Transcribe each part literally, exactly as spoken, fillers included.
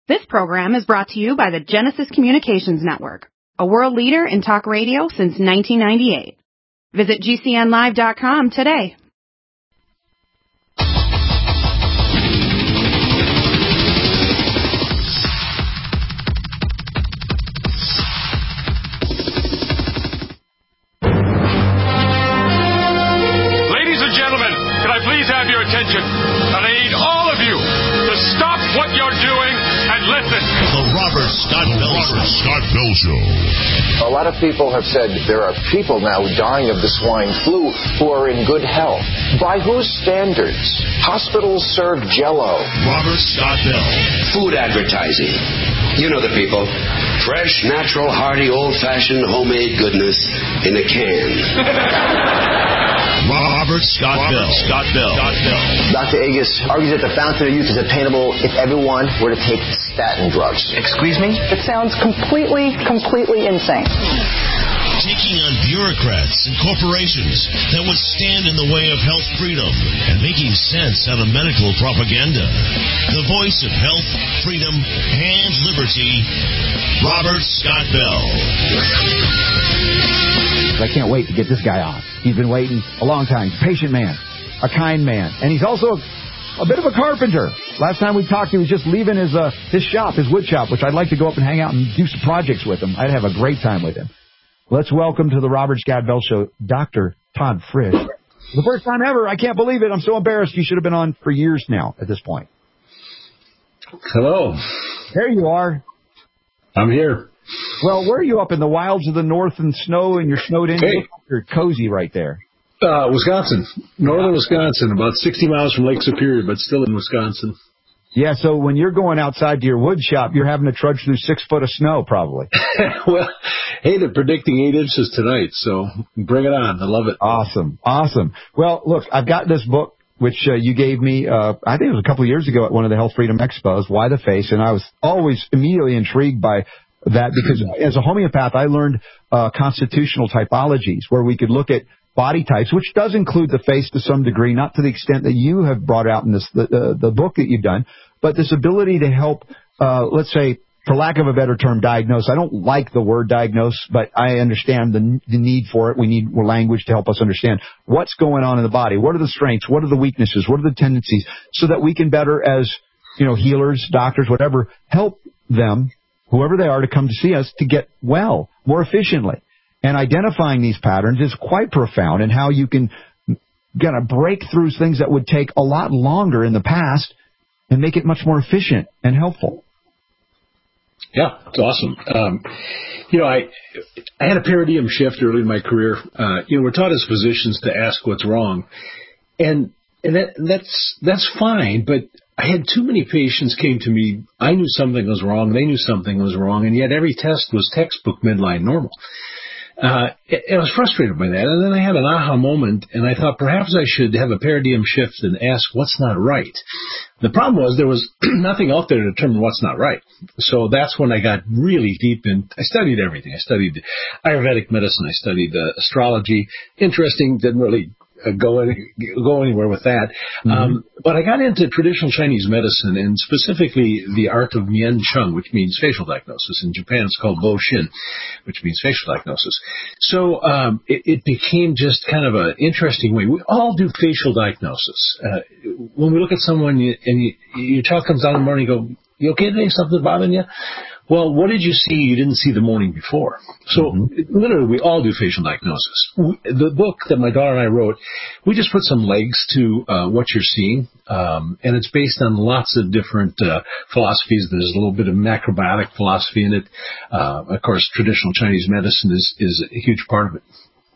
This program is brought to you by the Genesis Communications Network, a world leader in talk radio since nineteen ninety-eight. Visit G C N live dot com today. Ladies and gentlemen, can I please have your attention? And I need all of you to stop what you're doing and listen. The Robert Scott Bell Robert Scott Bell Show. A lot of people have said there are people now dying of the swine flu who are in good health. By whose standards? Hospitals serve Jell-O. Robert Scott Bell. Food advertising. You know the people. Fresh, natural, hearty, old-fashioned, homemade goodness in a can. Robert Scott Robert Bell. Scott Bell. Scott Bell. Doctor Agus argues that the fountain of youth is attainable if everyone were to take statin drugs. Excuse me? It sounds completely, completely insane. Taking on bureaucrats and corporations that would stand in the way of health freedom and making sense out of medical propaganda. The voice of health, freedom, and liberty, Robert Scott Bell. I can't wait to get this guy on. He's been waiting a long time. He's a patient man, a kind man, and he's also a bit of a carpenter. Last time we talked, he was just leaving his uh, his shop, his wood shop, which I'd like to go up and hang out and do some projects with him. I'd have a great time with him. Let's welcome to the Robert Scott Bell Show, Doctor Todd Frisch. The first time ever. I can't believe it. I'm so embarrassed. You should have been on for years now at this point. Hello. There you are. I'm here. Well, where are you, up in the wilds of the north and snow, and you're snowed in? Hey. You're cozy right there. Uh, Wisconsin. Northern Wisconsin, about sixty miles from Lake Superior, but still in Wisconsin. Yeah, so when you're going outside to your wood shop, you're having to trudge through six foot of snow, probably. Well, hey, they're predicting eight inches tonight, so bring it on. I love it. Awesome, awesome. Well, look, I've got this book, which uh, you gave me, uh, I think it was a couple of years ago at one of the Health Freedom Expos, Why the Face, and I was always immediately intrigued by that because as a homeopath, I learned uh, constitutional typologies where we could look at body types, which does include the face to some degree, not to the extent that you have brought out in this the, uh, the book that you've done, but this ability to help, uh, let's say, for lack of a better term, diagnose. I don't like the word diagnose, but I understand the, the need for it. We need more language to help us understand what's going on in the body. What are the strengths? What are the weaknesses? What are the tendencies? So that we can better, as you know, healers, doctors, whatever, help them, whoever they are, to come to see us to get well more efficiently. And identifying these patterns is quite profound in how you can kind of break through things that would take a lot longer in the past and make it much more efficient and helpful. Yeah, it's awesome. Um, you know, I I had a paradigm shift early in my career. Uh, you know, we're taught as physicians to ask what's wrong, and and that that's that's fine. But I had too many patients came to me. I knew something was wrong. They knew something was wrong, and yet every test was textbook midline normal. Uh, I was frustrated by that, and then I had an aha moment, and I thought perhaps I should have a paradigm shift and ask what's not right. The problem was there was nothing out there to determine what's not right. So that's when I got really deep in. I studied everything. I studied Ayurvedic medicine. I studied uh, astrology. Interesting, didn't really uh, go any, go anywhere with that. Mm-hmm. Um, but I got into traditional Chinese medicine, and specifically the art of Mian Cheng, which means facial diagnosis. In Japan, it's called Bo Shin, which means facial diagnosis. So um, it, it became just kind of an interesting way. We all do facial diagnosis. Uh, when we look at someone you, and you, your child comes down in the morning and you go, "You okay today? Something bothering you?" Well, what did you see you didn't see the morning before? So mm-hmm. literally, we all do facial diagnosis. We, the book that my daughter and I wrote, we just put some legs to uh, what you're seeing, um, and it's based on lots of different uh, philosophies. There's a little bit of macrobiotic philosophy in it. Uh, of course, traditional Chinese medicine is, is a huge part of it.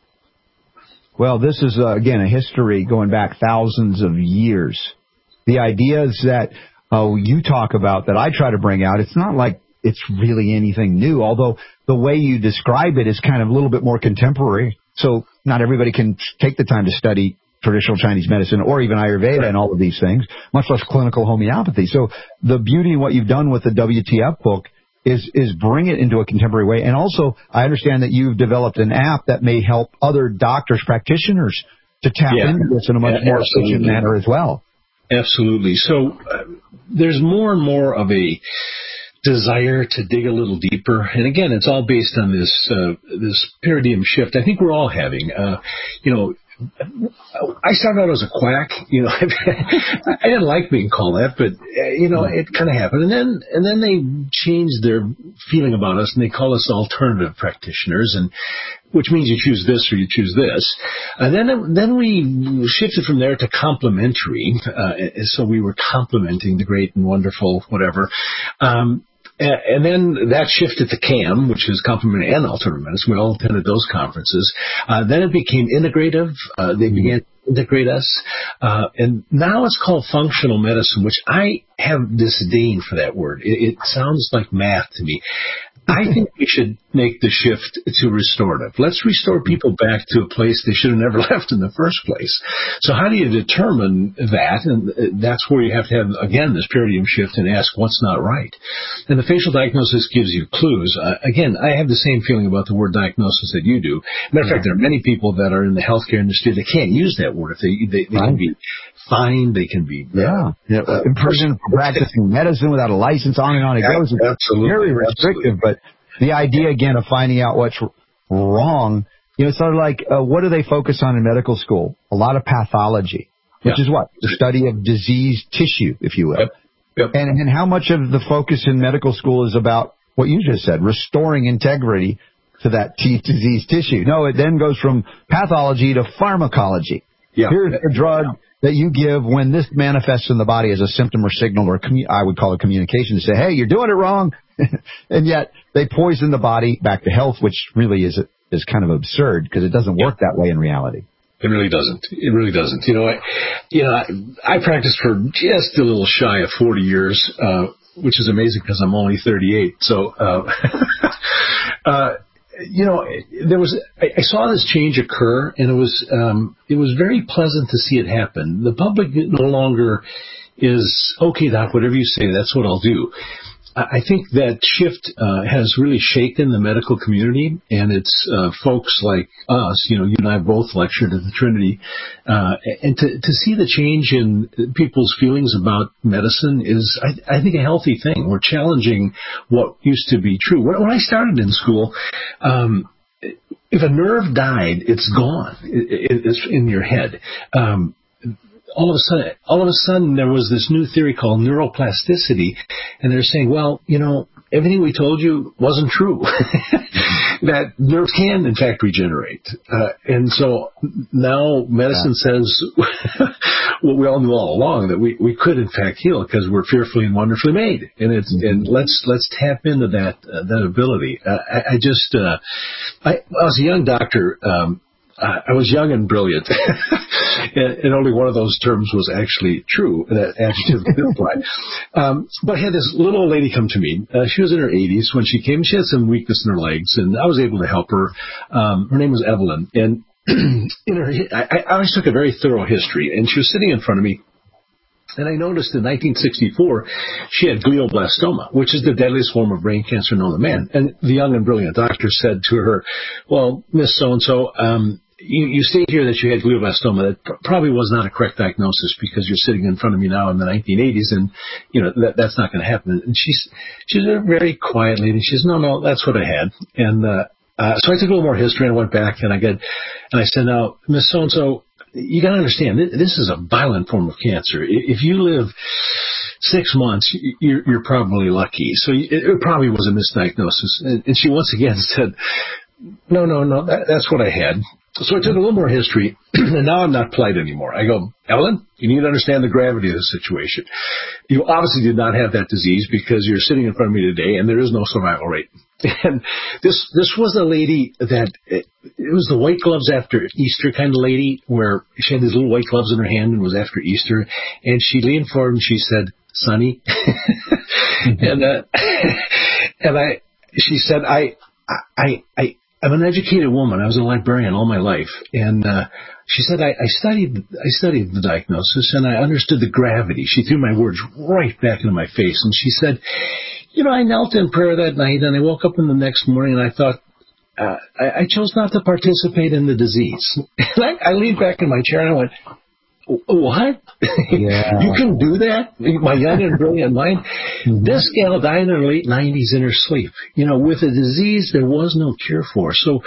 Well, this is, uh, again, a history going back thousands of years. The ideas that uh, you talk about, that I try to bring out, it's not like it's really anything new, although the way you describe it is kind of a little bit more contemporary. So not everybody can take the time to study traditional Chinese medicine or even Ayurveda and all of these things, much less clinical homeopathy. So the beauty of what you've done with the W T F book is is bring it into a contemporary way. And also, I understand that you've developed an app that may help other doctors, practitioners, to tap yeah. into this in a much yeah, more efficient manner as well. Absolutely. So uh, there's more and more of a desire to dig a little deeper. And again, it's all based on this uh, this paradigm shift I think we're all having. Uh, you know, I started out as a quack. You know, I didn't like being called that, but uh, you know, it kind of happened. And then and then they changed their feeling about us, and they call us alternative practitioners, and which means you choose this or you choose this. And then then we shifted from there to complementary. Uh, so we were complementing the great and wonderful whatever. Um, And then that shifted to C A M, which is complementary and alternative medicine. We all attended those conferences. Uh, then it became integrative. Uh, they began to integrate us. Uh, and now it's called functional medicine, which I have disdain for that word. It, it sounds like math to me. I think we should make the shift to restorative. Let's restore people back to a place they should have never left in the first place. So how do you determine that? And that's where you have to have, again, this paradigm shift and ask what's not right. And the facial diagnosis gives you clues. Uh, again, I have the same feeling about the word diagnosis that you do. Matter of fact, there are many people that are in the healthcare industry that can't use that word. If they, they, they can be fined, they can be yeah, yeah. Uh, imprisoned for practicing medicine without a license, on and on it yeah, goes. It's absolutely, very restrictive, absolutely. but the idea, again, of finding out what's wrong, you know, it's sort of like, uh, what do they focus on in medical school? A lot of pathology, which yeah. is what? The study of diseased tissue, if you will. Yep. Yep. And, and how much of the focus in medical school is about what you just said, restoring integrity to that t- diseased tissue? No, it then goes from pathology to pharmacology. Yeah. Here's a drug that you give when this manifests in the body as a symptom or signal, or commu- I would call it communication, to say, hey, you're doing it wrong. And yet they poison the body back to health, which really is is kind of absurd because it doesn't work that way in reality. It really doesn't. It really doesn't. You know, I, you know, I, I practiced for just a little shy of forty years, uh, which is amazing because I'm only thirty-eight. So, uh, uh, you know, there was I, I saw this change occur, and it was um, it was very pleasant to see it happen. The public no longer is okay, doc. Whatever you say, that's what I'll do. I think that shift uh, has really shaken the medical community, and it's uh, folks like us, you know, you and I both lectured at the Trinity, uh, and to, to see the change in people's feelings about medicine is, I, I think, a healthy thing. We're challenging what used to be true. When, when I started in school, um, if a nerve died, it's gone. It, it, it's in your head. Um, All of a sudden, all of a sudden, there was this new theory called neuroplasticity, and they're saying, well, you know, everything we told you wasn't true. That nerves can, in fact, regenerate. Uh, and so now medicine yeah. says what we all knew all along, that we, we could, in fact, heal because we're fearfully and wonderfully made. And it's mm-hmm. and let's let's tap into that uh, that ability. Uh, I, I just, uh, I, I was a young doctor. Um, I was young and brilliant, and, and only one of those terms was actually true, that adjective did apply. Um, but I had this little old lady come to me. Uh, she was in her eighties when she came. She had some weakness in her legs, and I was able to help her. Um, her name was Evelyn, and in her, I, I always took a very thorough history, and she was sitting in front of me. And I noticed in nineteen sixty-four, she had glioblastoma, which is the deadliest form of brain cancer known to man. And the young and brilliant doctor said to her, well, Miss So-and-so, um, You, you state here that you had glioblastoma. That pr- probably was not a correct diagnosis because you're sitting in front of me now in the nineteen eighties, and you know that, that's not going to happen. And she's she's a very quiet lady. She says, "No, no, that's what I had." And uh, uh, so I took a little more history and I went back and I got and I said, "Now, Miss So and So, you got to understand this is a violent form of cancer. If you live six months, you're, you're probably lucky. So it probably was a misdiagnosis." And she once again said, "No, no, no, that, that's what I had." So I took a little more history, and now I'm not polite anymore. I go, Evelyn, you need to understand the gravity of the situation. You obviously did not have that disease because you're sitting in front of me today, and there is no survival rate. And this this was a lady that, it, it was the white gloves after Easter kind of lady, where she had these little white gloves in her hand and was after Easter, and she leaned forward and she said, Sonny. and uh, and I, she said, I, I, I, I'm an educated woman. I was a librarian all my life. And uh, she said, I, I studied I studied the diagnosis, and I understood the gravity. She threw my words right back into my face. And she said, you know, I knelt in prayer that night, and I woke up in the next morning, and I thought, uh, I, I chose not to participate in the disease. And I, I leaned back in my chair, and I went, what? Yeah. You can do that? My young and brilliant mind? Mm-hmm. This gal died in her late nineties in her sleep, you know, with a disease there was no cure for. So,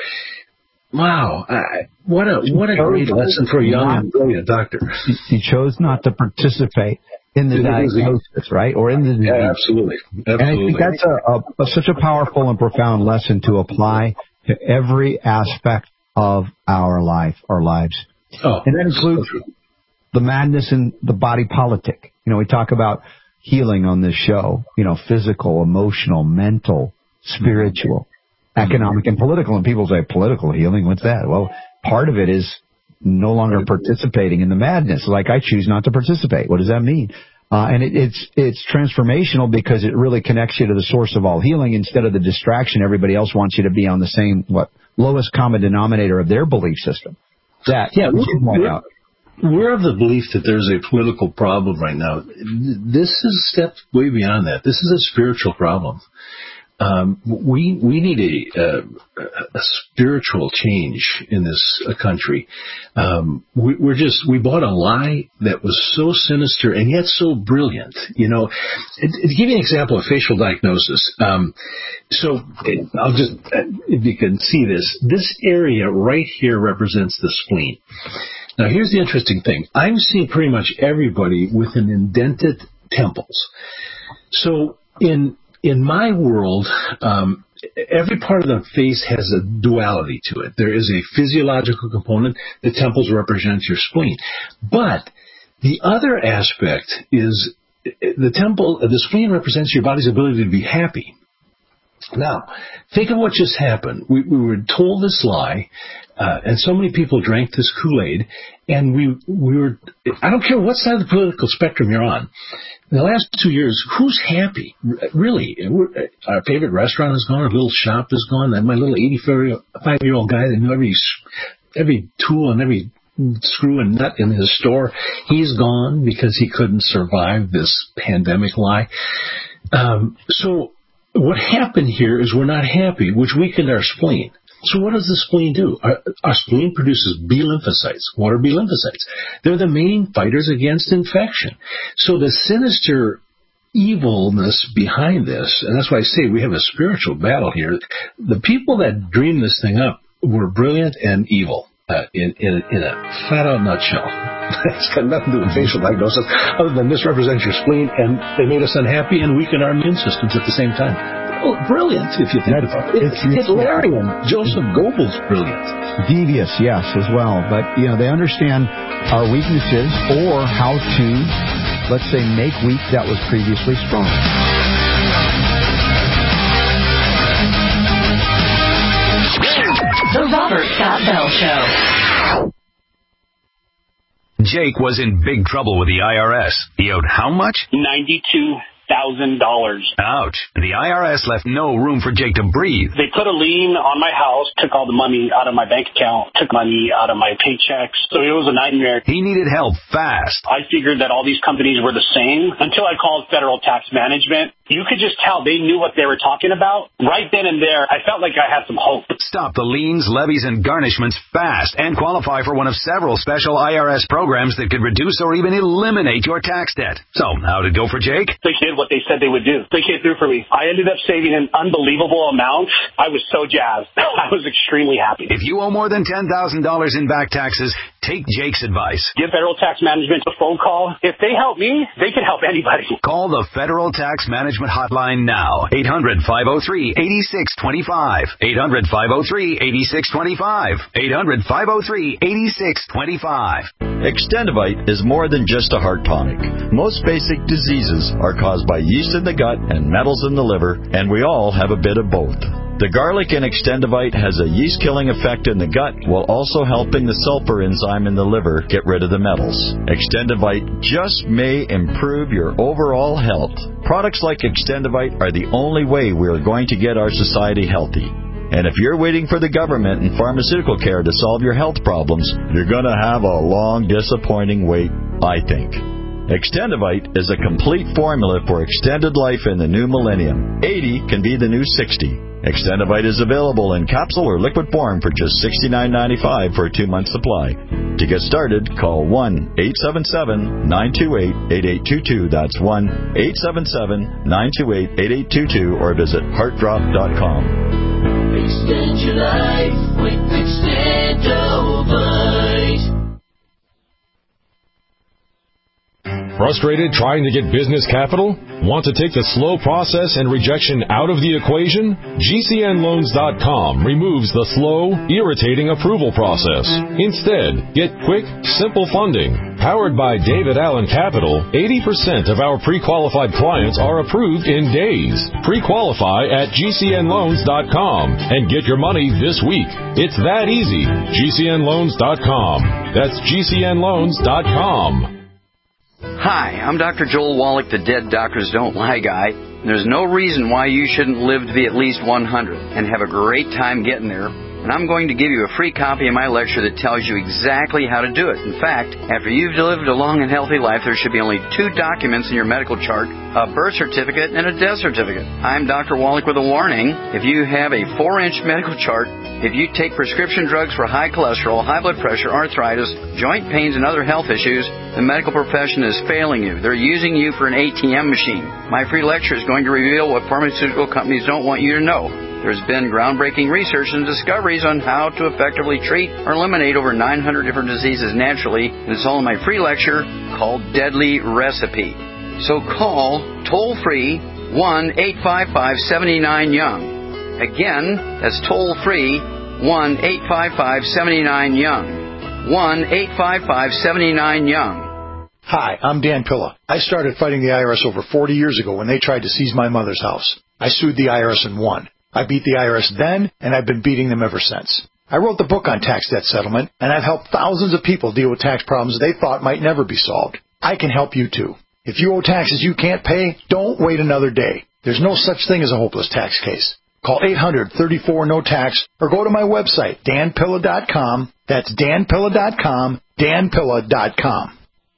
wow, I, what a what a great lesson for a young not, and brilliant doctor. He chose not to participate in the diagnosis, right? Or in the disease. Yeah, absolutely. absolutely. And I think that's a, a, a, such a powerful and profound lesson to apply to every aspect of our life, our lives. Oh, and that includes so the madness in the body politic. You know, we talk about healing on this show, you know, physical, emotional, mental, spiritual, mm-hmm. economic, and political. And people say, political healing, what's that? Well, part of it is no longer participating in the madness. Like, I choose not to participate. What does that mean? Uh, and it, it's it's transformational because it really connects you to the source of all healing instead of the distraction everybody else wants you to be on the same, what, lowest common denominator of their belief system. That, yeah, point out. We're of the belief that there's a political problem right now. This is a step way beyond that. This is a spiritual problem. Um, we we need a, a, a spiritual change in this uh, country. Um, we, we're just we bought a lie that was so sinister and yet so brilliant. You know, it, it, to give you an example of facial diagnosis. Um, so it, I'll just if you can see this, this area right here represents the spleen. Now, here's the interesting thing. I'm seeing pretty much everybody with an indented temples. So in In my world, um, every part of the face has a duality to it. There is a physiological component. The temples represent your spleen. But the other aspect is the temple, the spleen represents your body's ability to be happy. Now, think of what just happened. We, we were told this lie, uh, and so many people drank this Kool-Aid, and we we were, I don't care what side of the political spectrum you're on. In the last two years, who's happy? Really? Our favorite restaurant is gone. Our little shop is gone. My little eighty-five-year-old guy that knew every every tool and every screw and nut in his store, he's gone because he couldn't survive this pandemic lie. Um, so what happened here is we're not happy, which weakened our spleen. So what does the spleen do? Our, our spleen produces B lymphocytes. What are B lymphocytes? They're the main fighters against infection. So the sinister evilness behind this, and that's why I say we have a spiritual battle here. The people that dreamed this thing up were brilliant and evil uh, in, in, in a flat-out nutshell. It's got nothing to do with facial diagnosis other than this represents your spleen, and they made us unhappy and weakened our immune systems at the same time. Oh, brilliant, if you think about it. It's Hitlerian. Joseph Goebbels, brilliant. Devious, yes, as well. But, you know, they understand our weaknesses or how to, let's say, make weak that was previously strong. The Robert Scott Bell Show. Jake was in big trouble with the I R S. He owed how much? ninety-two thousand dollars. Ouch. The I R S left no room for Jake to breathe. They put a lien on my house, took all the money out of my bank account, took money out of my paychecks. So it was a nightmare. He needed help fast. I figured that all these companies were the same until I called Federal Tax Management. You could just tell they knew what they were talking about. Right then and there, I felt like I had some hope. Stop the liens, levies, and garnishments fast and qualify for one of several special I R S programs that could reduce or even eliminate your tax debt. So, how'd it go for Jake? They did what they said they would do. They came through for me. I ended up saving an unbelievable amount. I was so jazzed. I was extremely happy. If you owe more than ten thousand dollars in back taxes, take Jake's advice. Give Federal Tax Management a phone call. If they help me, they can help anybody. Call the Federal Tax Management Hotline now. eight hundred, five oh three, eight six two five. eight hundred, five oh three, eight six two five. eight hundred, five oh three, eight six two five. Extendivite is more than just a heart tonic. Most basic diseases are caused by yeast in the gut and metals in the liver, and we all have a bit of both. The garlic in Extendivite has a yeast-killing effect in the gut while also helping the sulfur enzyme in the liver get rid of the metals. Extendivite just may improve your overall health. Products like Extendivite are the only way we are going to get our society healthy. And if you're waiting for the government and pharmaceutical care to solve your health problems, you're going to have a long, disappointing wait, I think. Extendivite is a complete formula for extended life in the new millennium. eighty can be the new sixty. Extendivite is available in capsule or liquid form for just sixty-nine ninety-five for a two-month supply. To get started, call one eight seven seven, nine two eight, eight eight two two. That's one eight seven seven, nine two eight, eight eight two two, or visit heart drop dot com. Extend your life with Extendivite. Frustrated trying to get business capital? Want to take the slow process and rejection out of the equation? G C N loans dot com removes the slow, irritating approval process. Instead, get quick, simple funding. Powered by David Allen Capital, eighty percent of our pre-qualified clients are approved in days. Pre-qualify at G C N loans dot com and get your money this week. It's that easy. G C N loans dot com. That's G C N loans dot com. Hi, I'm Doctor Joel Wallach, the Dead Doctors Don't Lie guy. There's no reason why you shouldn't live to be at least one hundred and have a great time getting there. And I'm going to give you a free copy of my lecture that tells you exactly how to do it. In fact, after you've lived a long and healthy life, there should be only two documents in your medical chart, a birth certificate and a death certificate. I'm Doctor Wallach with a warning. If you have a four-inch medical chart, if you take prescription drugs for high cholesterol, high blood pressure, arthritis, joint pains, and other health issues, the medical profession is failing you. They're using you for an A T M machine. My free lecture is going to reveal what pharmaceutical companies don't want you to know. There's been groundbreaking research and discoveries on how to effectively treat or eliminate over nine hundred different diseases naturally, and it's all in my free lecture called Deadly Recipe. So call toll-free one eight five five, seven nine, young. Again, that's toll-free one eight five five, seven nine, young. one eight five five, seven nine, young. Hi, I'm Dan Pilla. I started fighting the I R S over forty years ago when they tried to seize my mother's house. I sued the I R S and won. I beat the I R S then, and I've been beating them ever since. I wrote the book on tax debt settlement, and I've helped thousands of people deal with tax problems they thought might never be solved. I can help you too. If you owe taxes you can't pay, don't wait another day. There's no such thing as a hopeless tax case. Call eight hundred, thirty-four, no tax or go to my website, dan pilla dot com. That's dan pilla dot com, dan pilla dot com.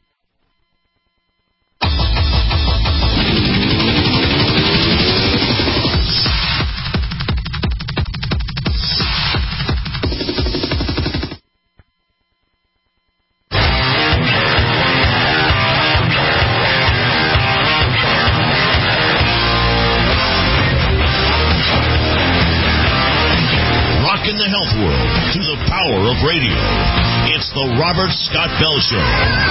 Of radio. It's the Robert Scott Bell Show.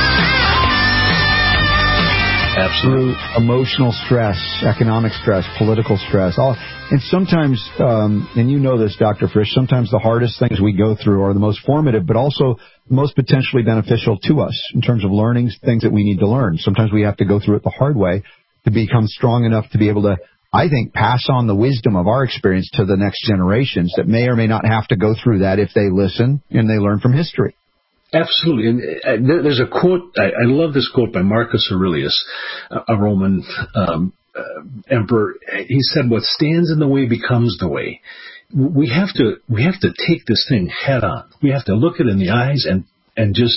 Absolute emotional stress, economic stress, political stress, all, and sometimes, um, and you know this, Doctor Frisch, sometimes the hardest things we go through are the most formative, but also the most potentially beneficial to us in terms of learning things that we need to learn. Sometimes we have to go through it the hard way to become strong enough to be able to, I think, pass on the wisdom of our experience to the next generations that may or may not have to go through that if they listen and they learn from history. Absolutely. And there's a quote, I love this quote by Marcus Aurelius, a Roman um, uh, emperor. He said, what stands in the way becomes the way. We have to, we have to take this thing head on. We have to look it in the eyes and, and just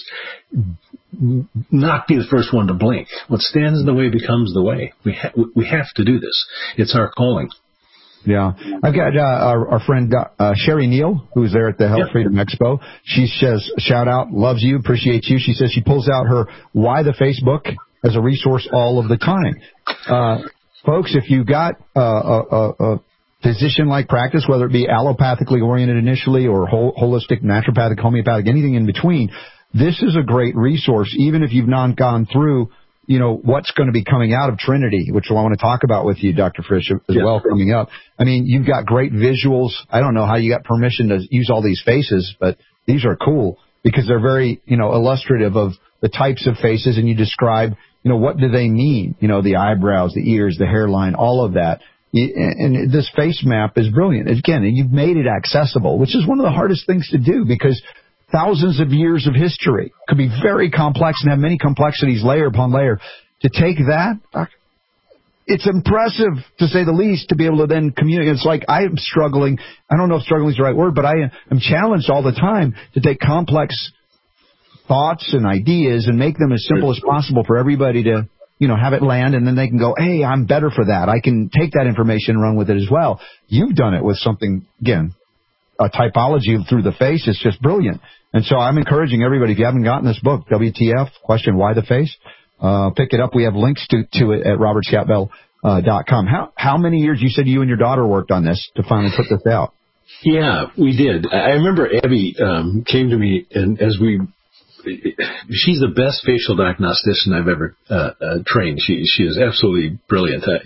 not be the first one to blink. What stands in the way becomes the way. We ha- we have to do this. It's our calling. Yeah. I've got uh, our, our friend uh, Sherry Neal, who's there at the Health yep. Freedom Expo. She says, shout out, loves you, appreciates you. She says she pulls out her Why the Facebook as a resource all of the time. Uh, folks, if you've got uh, a, a, a physician-like practice, whether it be allopathically oriented initially or whole, holistic, naturopathic, homeopathic, anything in between, this is a great resource, even if you've not gone through, you know, what's going to be coming out of Trinity, which I want to talk about with you, Doctor Frisch, as yes. well, coming up. I mean, you've got great visuals. I don't know how you got permission to use all these faces, but these are cool because they're very, you know, illustrative of the types of faces, and you describe, you know, what do they mean? You know, the eyebrows, the ears, the hairline, all of that. And this face map is brilliant. Again, and you've made it accessible, which is one of the hardest things to do because thousands of years of history could be very complex and have many complexities layer upon layer. To take that, it's impressive, to say the least, to be able to then communicate. It's like I'm struggling. I don't know if struggling is the right word, but I am challenged all the time to take complex thoughts and ideas and make them as simple as possible for everybody to you know, have it land, and then they can go, hey, I'm better for that. I can take that information and run with it as well. You've done it with something, again, a typology through the face. It's just brilliant. And so I'm encouraging everybody, if you haven't gotten this book, W T F, question, why the face, uh, pick it up. We have links to, to it at robert scott bell dot com. How, how many years, you said you and your daughter worked on this to finally put this out? Yeah, we did. I remember Abby um, came to me, and as we, she's the best facial diagnostician I've ever uh, uh, trained. She she is absolutely brilliant. Uh,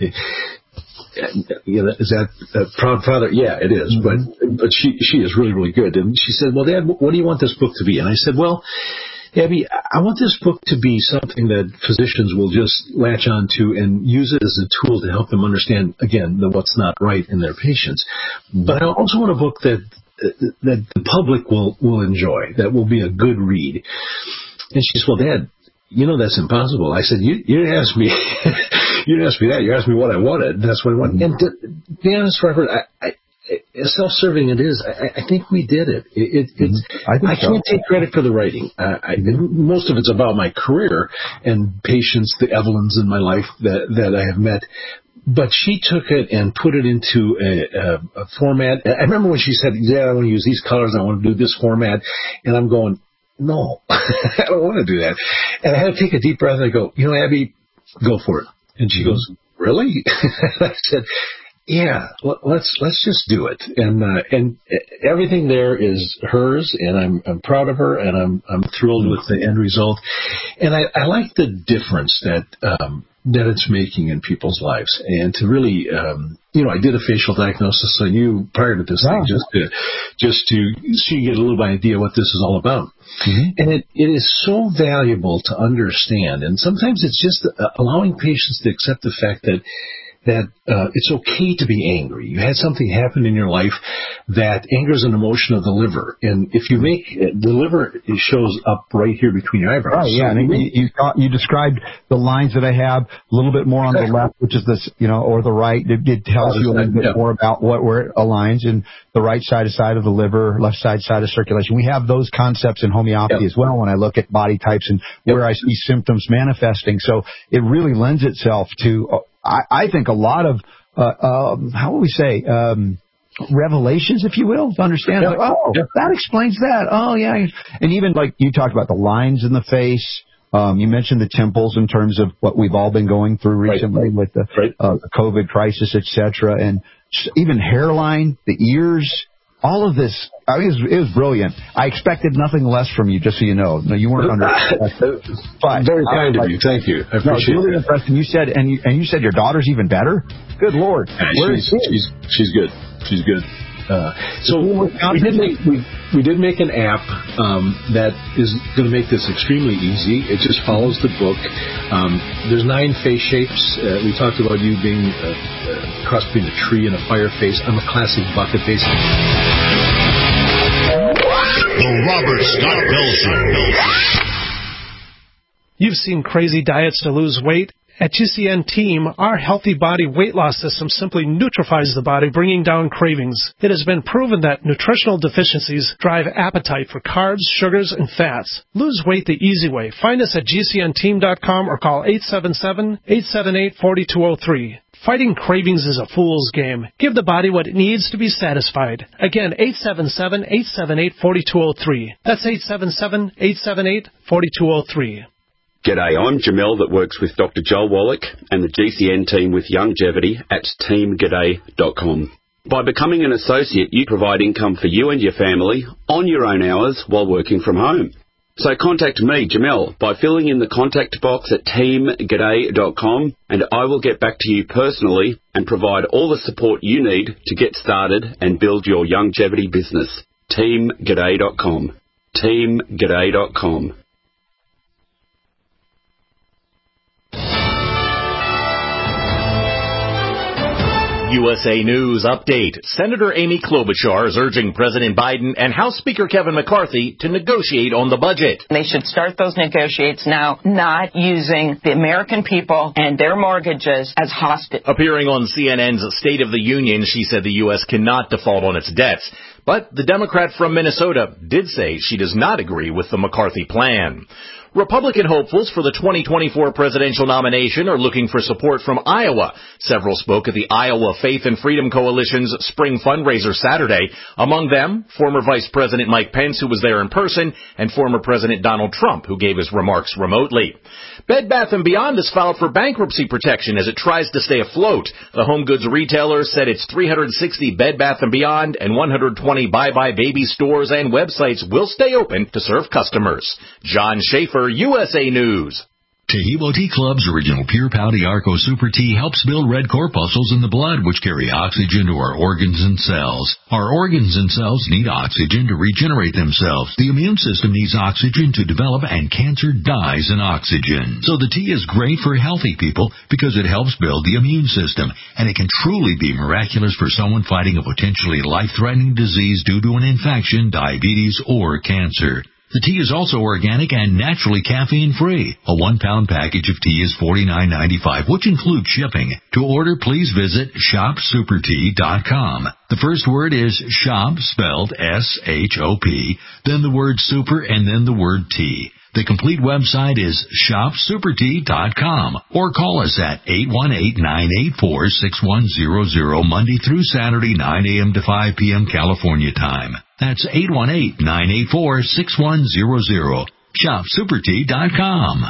you know, is that a proud father? Yeah, it is. Mm-hmm. But but she she is really really good. And she said, "Well, Dad, what do you want this book to be?" And I said, "Well, Abby, I want this book to be something that physicians will just latch on to and use it as a tool to help them understand, again, the what's not right in their patients. But I also want a book that that the public will, will enjoy, that will be a good read." And she said, "Well, Dad, you know that's impossible." I said, you, you didn't ask me you didn't ask me that. You asked me what I wanted. That's what I wanted. And to be honest, Robert, I, I as self-serving it is, I, I think we did it. it, it it's, I, think I can't so. take credit for the writing. Uh, I, most of it's about my career and patients, the Evelyns in my life that, that I have met. But she took it and put it into a, a, a format. I remember when she said, "Yeah, I want to use these colors. I want to do this format." And I'm going, "No, I don't want to do that." And I had to take a deep breath and I go, "You know, Abby, go for it." And she goes, "Really?" And I said, "Yeah, let's let's just do it." And uh, and everything there is hers, and I'm I'm proud of her, and I'm I'm thrilled with the end result. And I, I like the difference that um, that it's making in people's lives, and to really, um, you know, I did a facial diagnosis on you prior to this wow. thing, just to just to so you get a little idea what this is all about. Mm-hmm. And it, it is so valuable to understand, and sometimes it's just uh, allowing patients to accept the fact that that uh, it's okay to be angry. You had something happen in your life that anger is an emotion of the liver. And if you make the liver, it shows up right here between your eyebrows. Right, yeah. So and you, you, you described the lines that I have a little bit more on exactly. the left, which is this, you know, or the right. It, it tells oh, you a little bit yeah. more about what where it aligns, and the right side is side of the liver, left side side of circulation. We have those concepts in homeopathy yep. as well when I look at body types and yep. where I see symptoms manifesting. So it really lends itself to uh, I, I think a lot of, uh, um, how would we say, um, revelations, if you will, to understand. Yeah. Like, oh, yeah. that explains that. Oh, yeah. And even like you talked about the lines in the face. Um, you mentioned the temples in terms of what we've all been going through recently right. with the, right. uh, the COVID crisis, et cetera. And even hairline, the ears, all of this. I mean, it was, it was brilliant. I expected nothing less from you, just so you know. No, you weren't under. But very kind of you. Thank you. I appreciate no, really that. Impressed. And you said, and you, and you said your daughter's even better. Good Lord. Yeah, Where she's, is she? she's she's good. She's good. Uh, so we did make we, we did make an app um, that is going to make this extremely easy. It just follows the book. Um, there's nine face shapes. Uh, we talked about you being a, a cross between a tree and a fire face. I'm a classic bucket face. The Robert Scott Bell Show. You've seen crazy diets to lose weight. At G C N Team, our Healthy Body Weight Loss System simply neutralizes the body, bringing down cravings. It has been proven that nutritional deficiencies drive appetite for carbs, sugars, and fats. Lose weight the easy way. Find us at G C N team dot com or call eight seven seven, eight seven eight, four two zero three. Fighting cravings is a fool's game. Give the body what it needs to be satisfied. Again, eight seven seven, eight seven eight, four two zero three. That's eight seven seven, eight seven eight, four two zero three. G'day, I'm Jamel that works with Doctor Joel Wallach and the G C N team with Longevity at team g'day dot com. By becoming an associate, you provide income for you and your family on your own hours while working from home. So contact me, Jamel, by filling in the contact box at team g'day dot com, and I will get back to you personally and provide all the support you need to get started and build your longevity business. team g'day dot com. team g'day dot com. U S A News Update. Senator Amy Klobuchar is urging President Biden and House Speaker Kevin McCarthy to negotiate on the budget. They should start those negotiations now, not using the American people and their mortgages as hostage. Appearing on C N N's State of the Union, she said the U S cannot default on its debts. But the Democrat from Minnesota did say she does not agree with the McCarthy plan. Republican hopefuls for the twenty twenty-four presidential nomination are looking for support from Iowa. Several spoke at the Iowa Faith and Freedom Coalition's spring fundraiser Saturday. Among them, former Vice President Mike Pence, who was there in person, and former President Donald Trump, who gave his remarks remotely. Bed Bath and Beyond has filed for bankruptcy protection as it tries to stay afloat. The home goods retailer said its three hundred sixty Bed Bath and Beyond and one hundred twenty Bye Bye Baby stores and websites will stay open to serve customers. John Schaefer, U S A News. Tahibo Tea Club's original Pure Pouty Arco Super Tea helps build red corpuscles in the blood, which carry oxygen to our organs and cells. Our organs and cells need oxygen to regenerate themselves. The immune system needs oxygen to develop, and cancer dies in oxygen. So the tea is great for healthy people because it helps build the immune system, and it can truly be miraculous for someone fighting a potentially life-threatening disease due to an infection, diabetes, or cancer. The tea is also organic and naturally caffeine-free. A one-pound package of tea is forty-nine ninety-five, which includes shipping. To order, please visit shop super tea dot com. The first word is shop, spelled S H O P, then the word super, and then the word tea. The complete website is shop super tea dot com, or call us at eight one eight, nine eight four, six one zero zero Monday through Saturday, nine a.m. to five p.m. California time. That's eight one eight, nine eight four, six one zero zero. shop super tea dot com.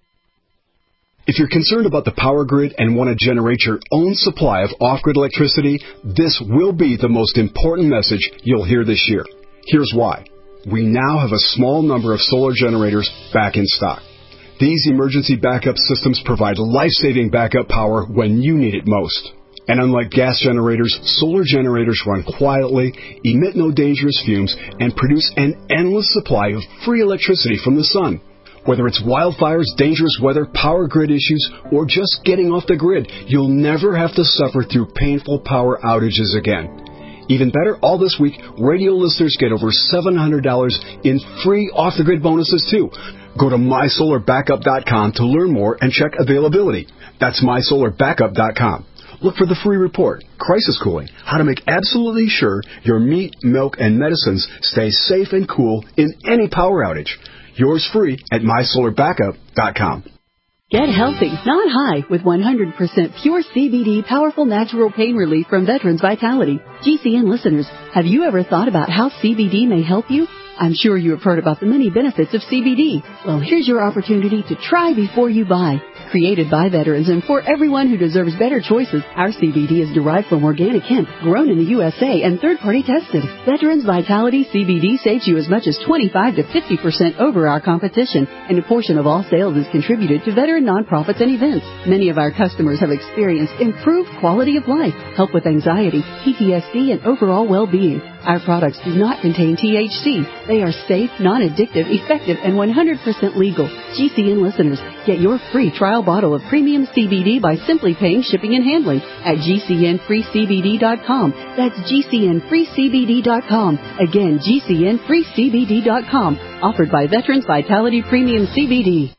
If you're concerned about the power grid and want to generate your own supply of off-grid electricity, this will be the most important message you'll hear this year. Here's why. We now have a small number of solar generators back in stock. These emergency backup systems provide life-saving backup power when you need it most. And unlike gas generators, solar generators run quietly, emit no dangerous fumes, and produce an endless supply of free electricity from the sun. Whether it's wildfires, dangerous weather, power grid issues, or just getting off the grid, you'll never have to suffer through painful power outages again. Even better, all this week, radio listeners get over seven hundred dollars in free off-the-grid bonuses, too. Go to my solar backup dot com to learn more and check availability. That's my solar backup dot com. Look for the free report, Crisis Cooling, how to make absolutely sure your meat, milk, and medicines stay safe and cool in any power outage. Yours free at my solar backup dot com. Get healthy, not high, with one hundred percent pure C B D powerful natural pain relief from Veterans Vitality. G C N listeners, have you ever thought about how C B D may help you? I'm sure you have heard about the many benefits of C B D. Well, here's your opportunity to try before you buy. Created by veterans and for everyone who deserves better choices, our C B D is derived from organic hemp, grown in the U S A and third-party tested. Veterans Vitality C B D saves you as much as twenty-five to fifty percent over our competition, and a portion of all sales is contributed to veteran nonprofits and events. Many of our customers have experienced improved quality of life, help with anxiety, P T S D, and overall well-being. Our products do not contain T H C. They are safe, non-addictive, effective, and one hundred percent legal. G C N listeners, get your free trial bottle of premium C B D by simply paying shipping and handling at G C N free C B D dot com. That's G C N free C B D dot com. Again, G C N free C B D dot com. Offered by Veterans Vitality Premium C B D.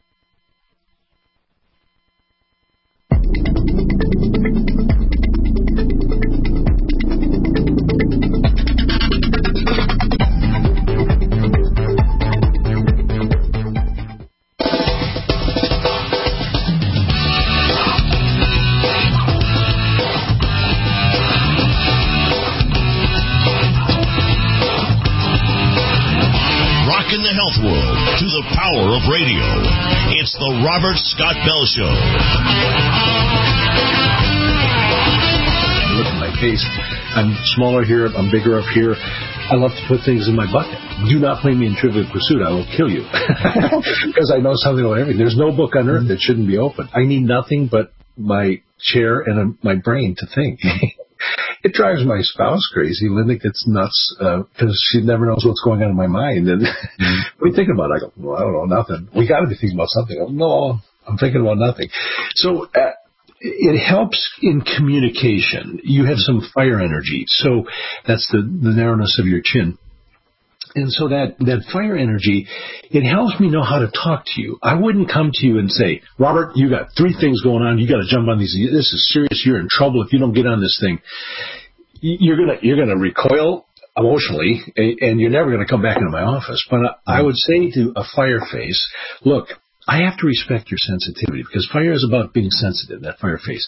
Of radio. It's the Robert Scott Bell Show. Look at my face. I'm smaller here. I'm bigger up here. I love to put things in my bucket. Do not play me in Trivial Pursuit. I will kill you. Because I know something about everything. There's no book on earth that shouldn't be open. I need nothing but my chair and a, my brain to think. It drives my spouse crazy. Linda gets nuts because uh, she never knows what's going on in my mind. And mm-hmm. What are you thinking about? I go, well, I don't know, nothing. We got to be thinking about something. I go, no, I'm thinking about nothing. So uh, it helps in communication. You have some fire energy. So that's the, the narrowness of your chin. And so that, that fire energy, it helps me know how to talk to you. I wouldn't come to you and say, Robert, you got three things going on. You got to jump on these. This is serious. You're in trouble if you don't get on this thing. You're gonna you're gonna recoil emotionally, and you're never going to come back into my office. But I would say to a fire face, look, I have to respect your sensitivity because fire is about being sensitive, that fire face.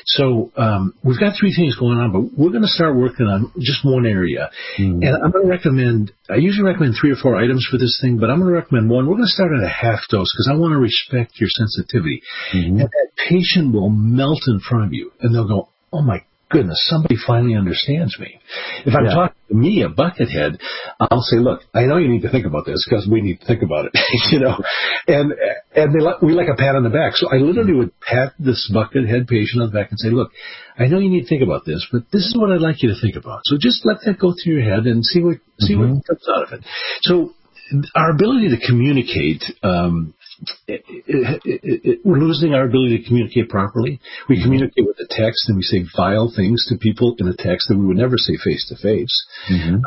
So um, we've got three things going on, but we're going to start working on just one area. Mm-hmm. And I'm going to recommend, I usually recommend three or four items for this thing, but I'm going to recommend one. We're going to start at a half dose because I want to respect your sensitivity. Mm-hmm. And that patient will melt in front of you, and they'll go, oh, my goodness, somebody finally understands me. If I'm yeah. talking to me, a buckethead, I'll say, look, I know you need to think about this because we need to think about it, you know, and and they let, we like a pat on the back. So I literally would pat this buckethead patient on the back and say, look, I know you need to think about this, but this is what I'd like you to think about. So just let that go through your head and see what see mm-hmm. what comes out of it. So our ability to communicate, um, It, it, it, it, we're losing our ability to communicate properly. We mm-hmm. communicate with a text, and we say vile things to people in a text that we would never say face to face. And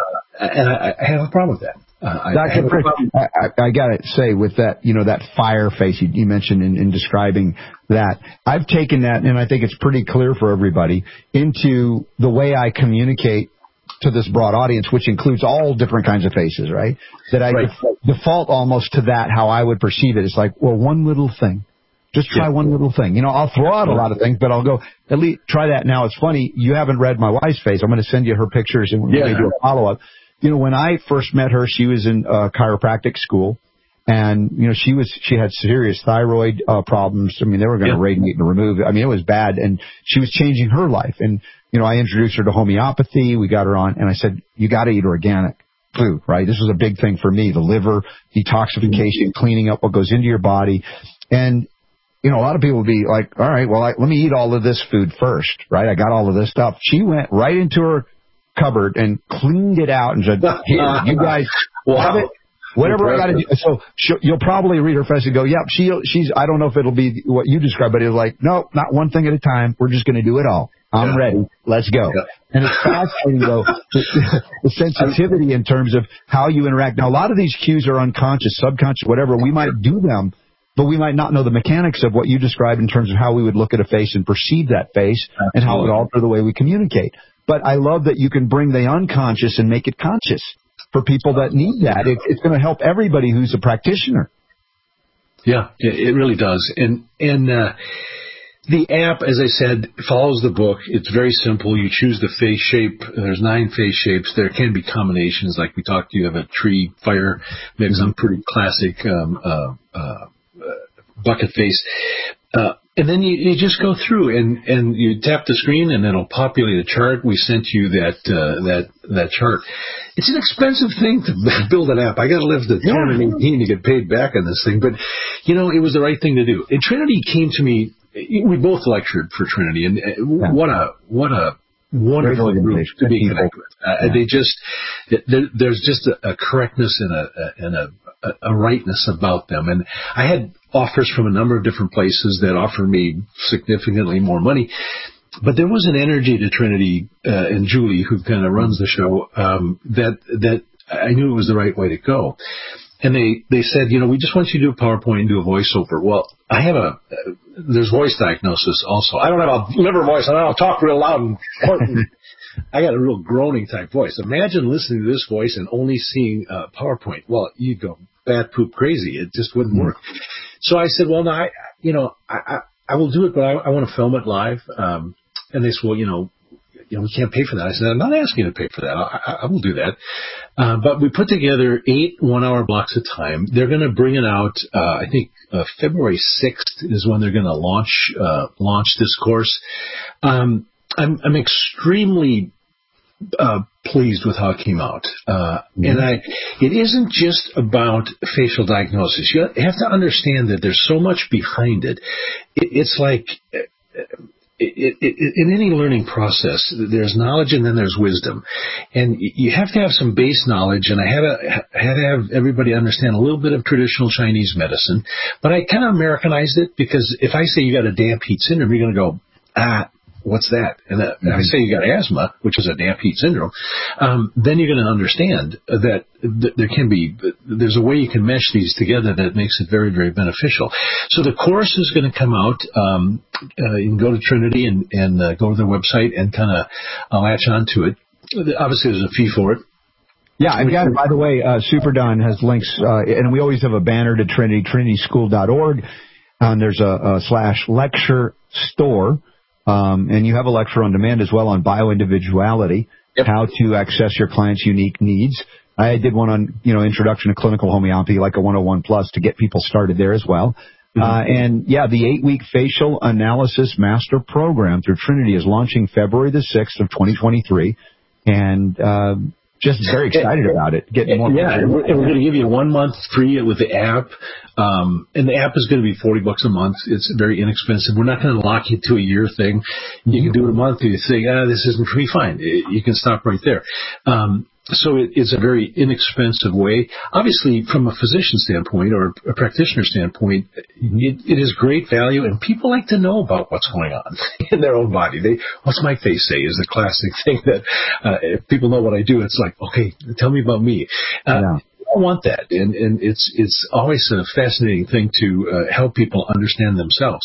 I, I have a problem with that. Uh, Doctor Frick, I, I, I got to say, with that, you know, that fire face you, you mentioned in, in describing that, I've taken that, and I think it's pretty clear for everybody, into the way I communicate to this broad audience, which includes all different kinds of faces, right? That I right. def- default almost to that, how I would perceive it. It's like, well, one little thing. Just try yeah. one little thing. You know, I'll throw out a lot of things, but I'll go, at least try that. Now, it's funny, you haven't read my wife's face. I'm going to send you her pictures and we're yeah. going to do a follow-up. You know, when I first met her, she was in uh, chiropractic school. And, you know, she was, she had serious thyroid uh, problems. I mean, they were going to yeah. radiate and remove it. I mean, it was bad. And she was changing her life. And, you know, I introduced her to homeopathy. We got her on, and I said, you got to eat organic food, right? This was a big thing for me, the liver, detoxification, cleaning up what goes into your body. And, you know, a lot of people would be like, all right, well, I, let me eat all of this food first, right? I got all of this stuff. She went right into her cupboard and cleaned it out and said, here, you guys wow. have it. Whatever Impressive. I got to do. So she'll, you'll probably read her face and go, yep, she, she's, I don't know if it'll be what you described, but it's like, no, not one thing at a time. We're just going to do it all. I'm yeah. ready. Let's go. Yeah. And it's fascinating, though, the, the sensitivity in terms of how you interact. Now, a lot of these cues are unconscious, subconscious, whatever. We might do them, but we might not know the mechanics of what you described in terms of how we would look at a face and perceive that face Absolutely. And how it would alter the way we communicate. But I love that you can bring the unconscious and make it conscious. For people that need that, it, it's going to help everybody who's a practitioner. Yeah, it really does. And and uh, the app, as I said, follows the book. It's very simple. You choose the face shape. There's nine face shapes. There can be combinations, like we talked. You have a tree fire mix. Mm-hmm. I'm pretty classic um, uh, uh, bucket face. Uh, and then you, you just go through and, and you tap the screen and it'll populate a chart. We sent you that uh, that that chart. It's an expensive thing to build an app. I got to live to two hundred eighteen to get paid back on this thing. But, you know, it was the right thing to do. And Trinity came to me. We both lectured for Trinity. And yeah. what a what a wonderful group to be connected with. Uh, yeah. They just there, there's just a, a correctness and a, a and a, a rightness about them. And I had offers from a number of different places that offered me significantly more money. But there was an energy to Trinity uh, and Julie, who kind of runs the show, um, that that I knew it was the right way to go. And they, they said, you know, we just want you to do a PowerPoint and do a voiceover. Well, I have a, uh, there's voice diagnosis also. I don't have a liver voice. I don't talk real loud and important. I got a real groaning type voice. Imagine listening to this voice and only seeing uh, PowerPoint. Well, you'd go bat poop crazy. It just wouldn't mm-hmm. work. So I said, well, no, I, you know, I, I, I will do it, but I, I want to film it live. Um, and they said, well, you know, you know, we can't pay for that. I said, I'm not asking you to pay for that. I, I, I will do that. Uh, but we put together eight one-hour blocks of time. They're going to bring it out, uh, I think, uh, February sixth is when they're going to launch uh, launch this course. Um, I'm, I'm extremely uh, pleased with how it came out. Uh, mm-hmm. And I, it isn't just about facial diagnosis. You have to understand that there's so much behind it. it it's like... Uh, It, it, it, in any learning process, there's knowledge and then there's wisdom. And you have to have some base knowledge, and I had, a, had to have everybody understand a little bit of traditional Chinese medicine. But I kind of Americanized it, because if I say you got a damp heat syndrome, you're going to go, ah, what's that? And that, mm-hmm. I say you got asthma, which is a damp heat syndrome, um, then you're going to understand that th- there can be, there's a way you can mesh these together that makes it very, very beneficial. So the course is going to come out. Um, uh, you can go to Trinity and, and uh, go to their website and kind of uh, latch onto it. Obviously, there's a fee for it. Yeah, and got it. By the way, uh, Superdone has links, uh, and we always have a banner to Trinity, trinity school dot org. And there's a, a slash lecture store, um, and you have a lecture on demand as well on bioindividuality, yep. how to access your client's unique needs. I did one on, you know, introduction to clinical homeopathy, like a one oh one plus, to get people started there as well. Mm-hmm. Uh, and yeah, the eight-week facial analysis master program through Trinity is launching February the sixth of twenty twenty-three, and uh, just very excited about it. Getting more. Yeah, and we're, we're going to give you one month free with the app, um, and the app is going to be forty bucks a month. It's very inexpensive. We're not going to lock you to a year thing. You can do it a month. You say, ah, this isn't for me. Fine, you can stop right there. Um, So it, it's a very inexpensive way. Obviously, from a physician standpoint or a practitioner standpoint, it, it is great value, and people like to know about what's going on in their own body. They, what's my face say is the classic thing that uh, if people know what I do, it's like, okay, tell me about me. Uh, yeah. I want that, and, and it's it's always a fascinating thing to uh, help people understand themselves.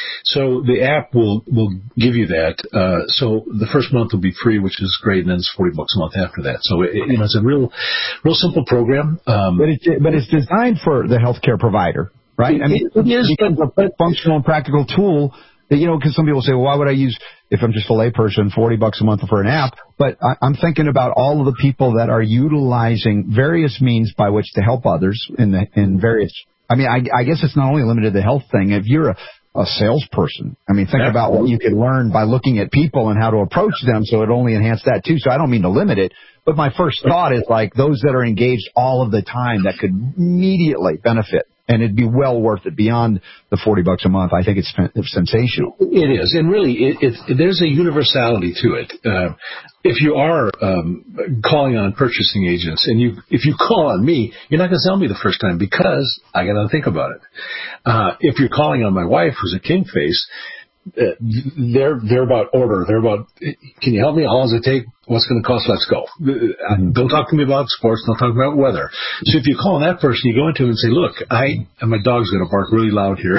So the app will will give you that. Uh, so the first month will be free, which is great, and then it's forty bucks a month after that. So it, you know, it's a real real simple program. Um, but it's but it's designed for the healthcare provider, right? It, I mean, it is a functional and practical tool. That, you know, because some people say, well, why would I use, if I'm just a layperson, forty bucks a month for an app? But I, I'm thinking about all of the people that are utilizing various means by which to help others in the in various. I mean, I, I guess it's not only limited to the health thing. If you're a, a salesperson, I mean, think about what you could learn by looking at people and how to approach them. So it only enhance that too. So I don't mean to limit it, but my first thought is like those that are engaged all of the time that could immediately benefit. And it'd be well worth it beyond the forty bucks a month. I think it's, it's sensational. It is, and really, it, it, there's a universality to it. Uh, if you are um, calling on purchasing agents, and you if you call on me, you're not going to sell me the first time because I got to think about it. Uh, if you're calling on my wife, who's a king face, uh, they're they're about order. They're about, can you help me? How long does it take? What's going to cost? Let's go. Mm-hmm. Don't talk to me about sports. Don't talk about weather. So if you call that person, you go into him and say, look, I, and my dog's going to bark really loud here.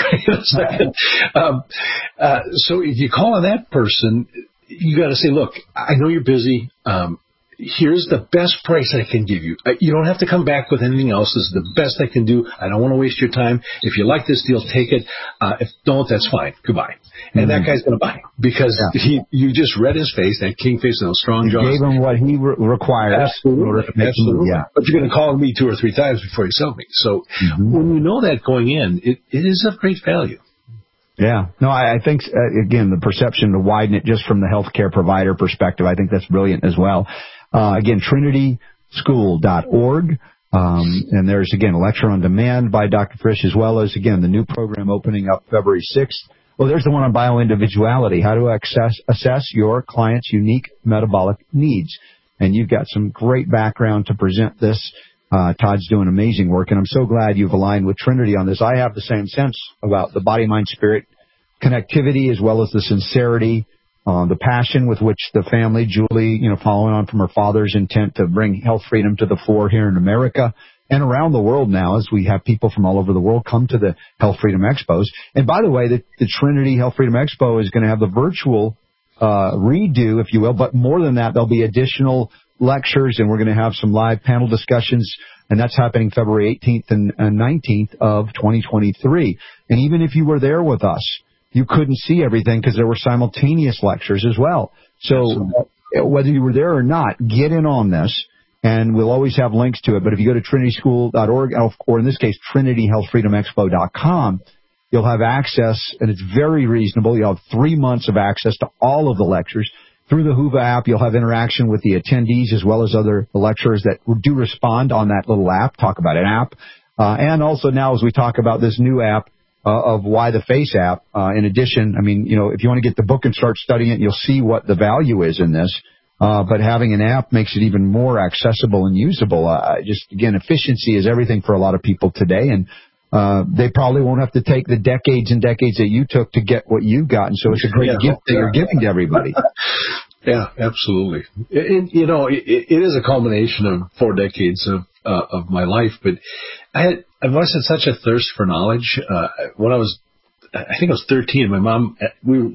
um, uh, so if you call on that person, you got to say, look, I know you're busy. Um, Here's the best price I can give you. You don't have to come back with anything else. This is the best I can do. I don't want to waste your time. If you like this deal, take it. Uh, if don't, that's fine. Goodbye. And mm-hmm. that guy's going to buy because yeah. he, you just read his face, that king face and those strong jaws. You gave him what he re- requires. Absolutely. In order to make Absolutely. Him, yeah. But you're going to call me two or three times before you sell me. So mm-hmm. when you know that going in, it, it is of great value. Yeah. No, I, I think, uh, again, the perception to widen it just from the healthcare provider perspective, I think that's brilliant as well. Uh, again, trinity school dot org. Um, and there's, again, a lecture on demand by Doctor Frisch, as well as, again, the new program opening up February sixth. Well, there's the one on bioindividuality, how to access, assess your client's unique metabolic needs. And you've got some great background to present this. Uh, Todd's doing amazing work, and I'm so glad you've aligned with Trinity on this. I have the same sense about the body, mind, spirit connectivity, as well as the sincerity, uh, the passion with which the family, Julie, you know, following on from her father's intent to bring health freedom to the fore here in America and around the world now, as we have people from all over the world come to the Health Freedom Expos. And by the way, the, the Trinity Health Freedom Expo is going to have the virtual uh, redo, if you will, but more than that, there'll be additional lectures, and we're going to have some live panel discussions, and that's happening February eighteenth and nineteenth of twenty twenty-three. And even if you were there with us, you couldn't see everything because there were simultaneous lectures as well. So uh, whether you were there or not, get in on this, and we'll always have links to it. But if you go to trinity school dot org, or in this case, trinity health freedom expo dot com, you'll have access, and it's very reasonable. You'll have three months of access to all of the lectures. Through the Whova app, you'll have interaction with the attendees as well as other lecturers that do respond on that little app. Talk about an app. Uh, and also now as we talk about this new app uh, of Why the Face app, uh, in addition, I mean, you know, if you want to get the book and start studying it, you'll see what the value is in this. Uh, but having an app makes it even more accessible and usable. Uh, just, again, efficiency is everything for a lot of people today. And Uh, they probably won't have to take the decades and decades that you took to get what you got. And so it's a great yeah, gift that yeah. you're giving to everybody. Yeah, absolutely. It, you know, it, it is a culmination of four decades of uh, of my life. But I had, I've always had such a thirst for knowledge. Uh, when I was, I think I was thirteen, my mom, we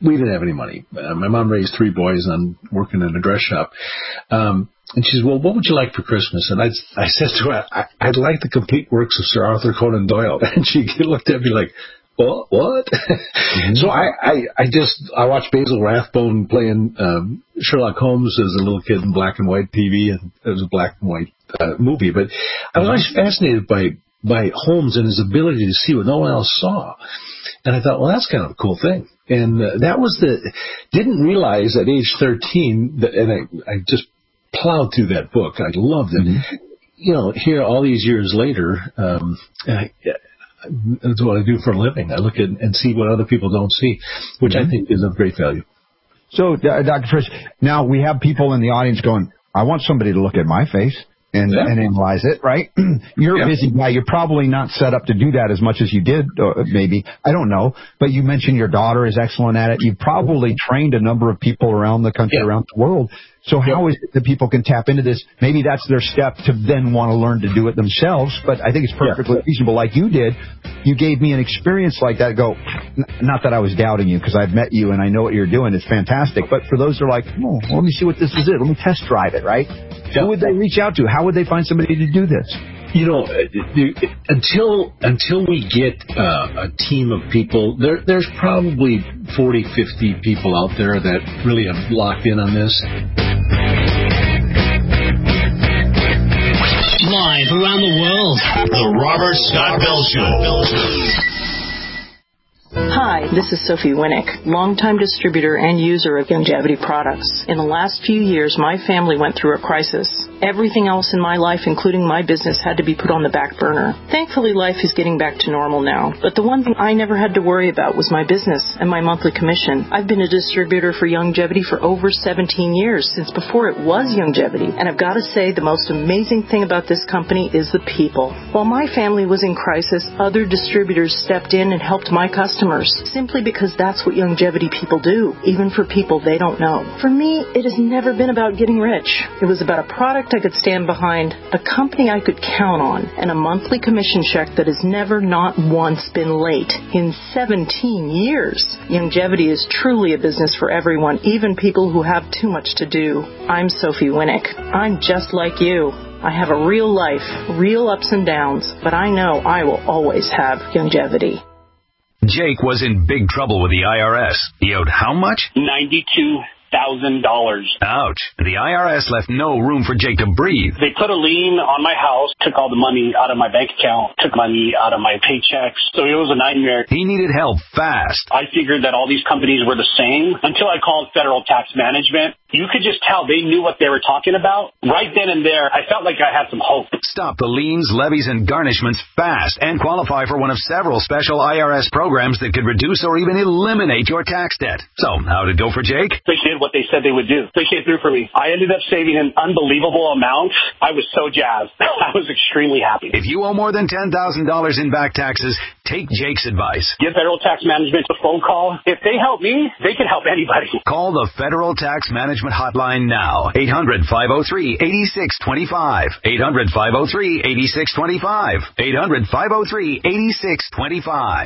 we didn't have any money. Uh, my mom raised three boys and I'm working in a dress shop. Um, and she says, well, what would you like for Christmas? And I, I said to her, I, I'd like the complete works of Sir Arthur Conan Doyle. And she looked at me like, what? What? Mm-hmm. So I, I, I just, I watched Basil Rathbone playing um, Sherlock Holmes as a little kid in black and white T V, and it was a black and white uh, movie. But I was always fascinated by, by Holmes and his ability to see what no one else saw. And I thought, well, that's kind of a cool thing. And uh, that was the, didn't realize at age thirteen, that, and I, I just plowed through that book. I loved it. Mm-hmm. You know, here all these years later, um, I, that's what I do for a living. I look at and see what other people don't see, which mm-hmm. I think is of great value. So, uh, Doctor Frisch, now we have people in the audience going, I want somebody to look at my face and, yeah. and analyze it, right? You're yeah. a busy guy. You're probably not set up to do that as much as you did, uh, maybe. I don't know. But you mentioned your daughter is excellent at it. You've probably trained a number of people around the country, yeah. around the world. So how is it that people can tap into this? Maybe that's their step to then want to learn to do it themselves, but I think it's perfectly yeah. reasonable. Like you did, you gave me an experience like that. Go, not that I was doubting you, because I've met you and I know what you're doing. It's fantastic. But for those who are like, oh, well, let me see what this is. Let me test drive it, right? Yeah. Who would they reach out to? How would they find somebody to do this? You know, until until we get uh, a team of people, there, there's probably forty, fifty people out there that really have locked in on this. Live around the world, The Robert Scott Bell Show. Hi, this is Sophie Winnick, longtime distributor and user of Youngevity products. In the last few years, my family went through a crisis. Everything else in my life, including my business, had to be put on the back burner. Thankfully, life is getting back to normal now. But the one thing I never had to worry about was my business and my monthly commission. I've been a distributor for Youngevity for over seventeen years, since before it was Youngevity. And I've got to say, the most amazing thing about this company is the people. While my family was in crisis, other distributors stepped in and helped my customers, simply because that's what Youngevity people do, even for people they don't know. For me, it has never been about getting rich. It was about a product I could stand behind, a company I could count on, and a monthly commission check that has never, not once, been late in seventeen years. Youngevity is truly a business for everyone, even people who have too much to do. I'm Sophie Winnick. I'm just like you. I have a real life, real ups and downs, but I know I will always have Youngevity. Jake was in big trouble with the I R S. He owed how much? ninety-two thousand dollars. Ouch. The I R S left no room for Jake to breathe. They put a lien on my house, took all the money out of my bank account, took money out of my paychecks. So it was a nightmare. He needed help fast. I figured that all these companies were the same until I called Federal Tax Management. You could just tell they knew what they were talking about. Right then and there, I felt like I had some hope. Stop the liens, levies, and garnishments fast and qualify for one of several special I R S programs that could reduce or even eliminate your tax debt. So, how did it go for Jake? They did what they said they would do. They came through for me. I ended up saving an unbelievable amount. I was so jazzed. I was extremely happy. If you owe more than ten thousand dollars in back taxes, take Jake's advice. Give Federal Tax Management a phone call. If they help me, they can help anybody. Call the Federal Tax Management Hotline now. eight hundred, five oh three, eight six two five. eight hundred, five oh three, eight six two five. eight hundred, five oh three, eight six two five.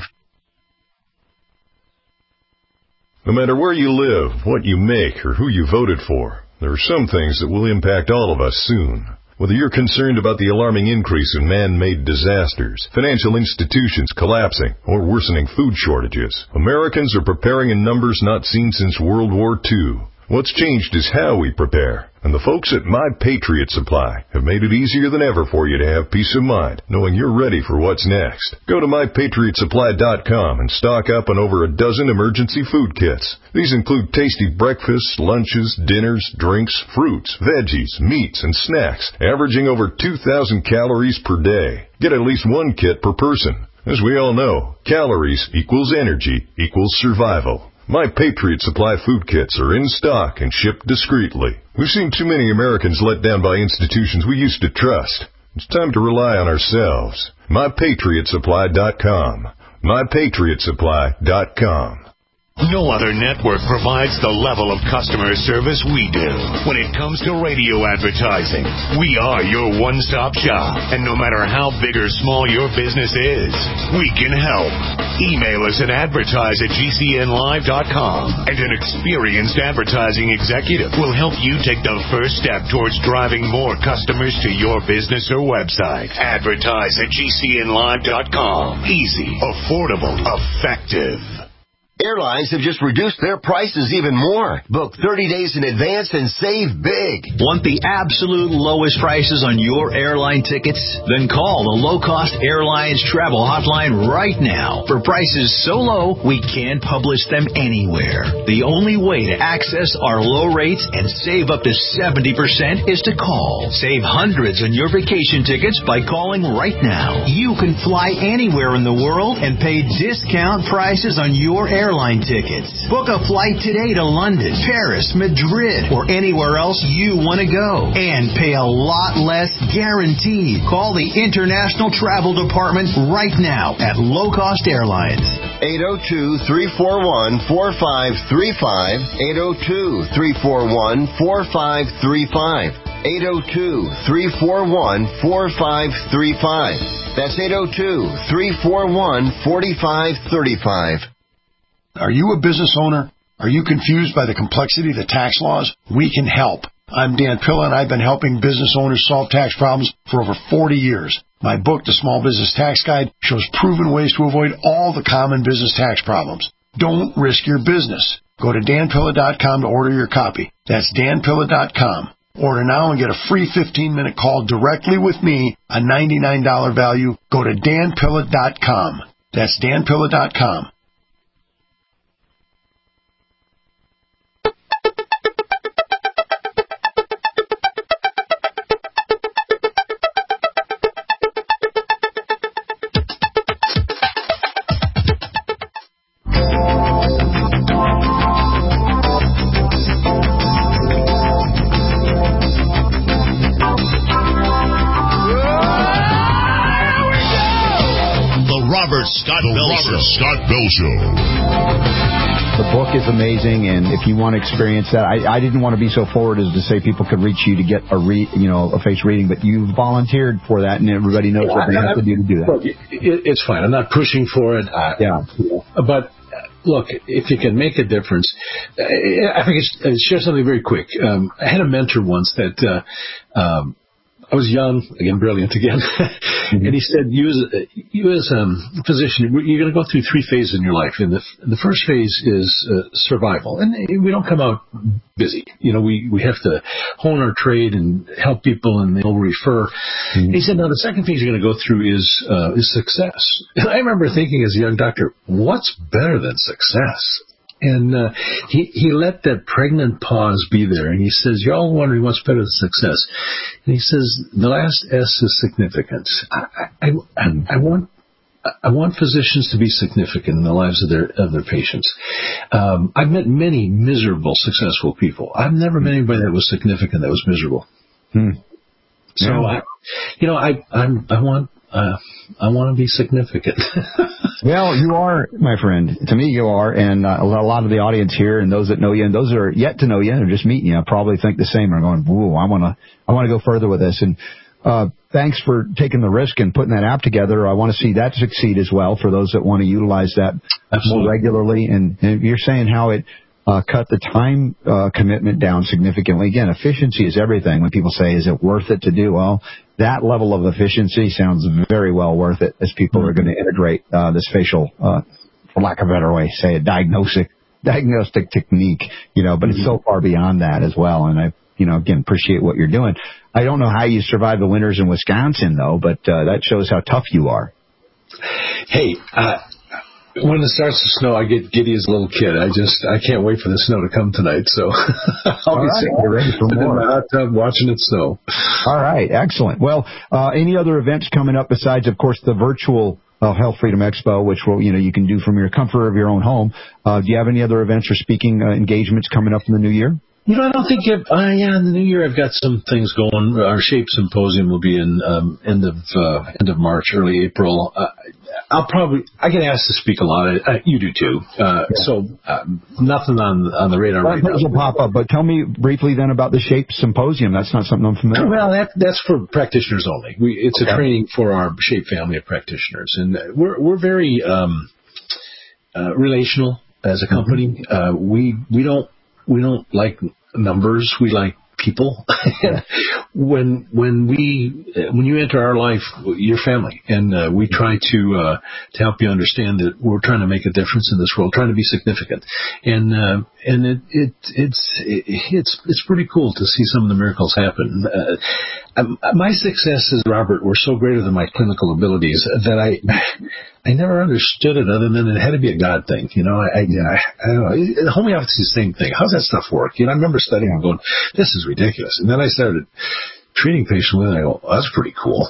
No matter where you live, what you make, or who you voted for, there are some things that will impact all of us soon. Whether you're concerned about the alarming increase in man-made disasters, financial institutions collapsing, or worsening food shortages, Americans are preparing in numbers not seen since World War Two. What's changed is how we prepare. And the folks at My Patriot Supply have made it easier than ever for you to have peace of mind, knowing you're ready for what's next. Go to my patriot supply dot com and stock up on over a dozen emergency food kits. These include tasty breakfasts, lunches, dinners, drinks, fruits, veggies, meats, and snacks, averaging over two thousand calories per day. Get at least one kit per person. As we all know, calories equals energy equals survival. My Patriot Supply food kits are in stock and shipped discreetly. We've seen too many Americans let down by institutions we used to trust. It's time to rely on ourselves. my patriot supply dot com. my patriot supply dot com. No other network provides the level of customer service we do. When it comes to radio advertising, we are your one-stop shop. And no matter how big or small your business is, we can help. Email us at advertise at G C N live dot com, and an experienced advertising executive will help you take the first step towards driving more customers to your business or website. Advertise at G C N live dot com. Easy, affordable, effective. Airlines have just reduced their prices even more. Book thirty days in advance and save big. Want the absolute lowest prices on your airline tickets? Then call the Low Cost Airlines Travel Hotline right now. For prices so low, we can't publish them anywhere. The only way to access our low rates and save up to seventy percent is to call. Save hundreds on your vacation tickets by calling right now. You can fly anywhere in the world and pay discount prices on your airline airline tickets. Book a flight today to London, Paris, Madrid, or anywhere else you want to go. And pay a lot less guaranteed. Call the International Travel Department right now at Low Cost Airlines. eight oh two, three four one, four five three five. eight oh two, three four one, four five three five. eight oh two, three four one, four five three five. That's eight oh two, three four one, four five three five. Are you a business owner? Are you confused by the complexity of the tax laws? We can help. I'm Dan Pilla, and I've been helping business owners solve tax problems for over forty years. My book, The Small Business Tax Guide, shows proven ways to avoid all the common business tax problems. Don't risk your business. Go to dan pilla dot com to order your copy. That's dan pilla dot com. Order now and get a free fifteen-minute call directly with me, a ninety-nine dollars value. Go to dan pilla dot com. That's dan pilla dot com. Scott Bell Show. Scott Bell Show. The book is amazing, and if you want to experience that, I, I didn't want to be so forward as to say people could reach you to get a re, you know, a face reading, but you volunteered for that, and everybody knows what they have to do to do that. Look, it, it's fine. I'm not pushing for it. I, yeah. But look, if you can make a difference, I think it's, I'll share something very quick. Um, I had a mentor once that. Uh, um, I was young, again, brilliant again, mm-hmm. and he said, you as a, you as um, a physician, you're going to go through three phases in your life. And the, the first phase is uh, survival. And we don't come out busy. You know, we, we have to hone our trade and help people, and they'll refer. Mm-hmm. He said, now, the second phase you're going to go through is uh, is success. And I remember thinking as a young doctor, what's better than success? And uh, he he let that pregnant pause be there, and he says, "You're all wondering what's better than success." And he says, "The last S is significance." I I, I, I want I want physicians to be significant in the lives of their of their patients. Um, I've met many miserable, successful people. I've never met anybody that was significant that was miserable. Hmm. So, yeah. I, you know, I I'm, I want. Uh, I want to be significant. Well, you are, my friend. To me, you are, and uh, a lot of the audience here, and those that know you, and those that are yet to know you, or just meeting you, probably think the same. Are going, "Whoa, I want to, I want to go further with this." And uh, thanks for taking the risk and putting that app together. I want to see that succeed as well for those that want to utilize that Absolutely. more regularly. And, and you're saying how it uh, cut the time uh, commitment down significantly. Again, efficiency is everything. When people say, "Is it worth it to do?" Well, that level of efficiency sounds very well worth it as people mm-hmm. are going to integrate uh, this facial, uh, for lack of a better way, say a diagnostic, diagnostic technique, you know, but mm-hmm. it's so far beyond that as well. And I, you know, again, appreciate what you're doing. I don't know how you survive the winters in Wisconsin, though, but uh, that shows how tough you are. Hey, uh, when it starts to snow, I get giddy as a little kid. I just, I can't wait for the snow to come tonight. So I'll All be right, sitting ready for more. in my hot tub watching it snow. All right, excellent. Well, uh, any other events coming up besides, of course, the virtual uh, Health Freedom Expo, which will, you know, you can do from your comfort of your own home. Uh, do you have any other events or speaking uh, engagements coming up in the new year? You know, I don't think you have, uh, yeah, in the new year I've got some things going. Our SHAPE Symposium will be in um, end of uh, end of March, early April. Uh, I'll probably, I get asked to speak a lot. Uh, you do too. Uh, yeah. So uh, nothing on on the radar well, right now. Will pop up, but tell me briefly then about the SHAPE Symposium. That's not something I'm familiar with. Well, that, that's for practitioners only. We, it's okay. a training for our SHAPE family of practitioners. And we're we're very um, uh, relational as a company. Mm-hmm. Uh, we we don't we don't like numbers. We like people. when when we when you enter our life, you're family, and uh, we try to uh, to help you understand that we're trying to make a difference in this world, trying to be significant, and uh, and it, it it's it, it's it's pretty cool to see some of the miracles happen. Uh, um, my successes, Robert, were so greater than my clinical abilities that I I never understood it other than it had to be a God thing. You know, I, I, I, I don't know. Homeopathy is the same thing. How's that stuff work? You know, I remember studying and going, this is ridiculous. And then I started treating patients with it, and I go, oh, that's pretty cool.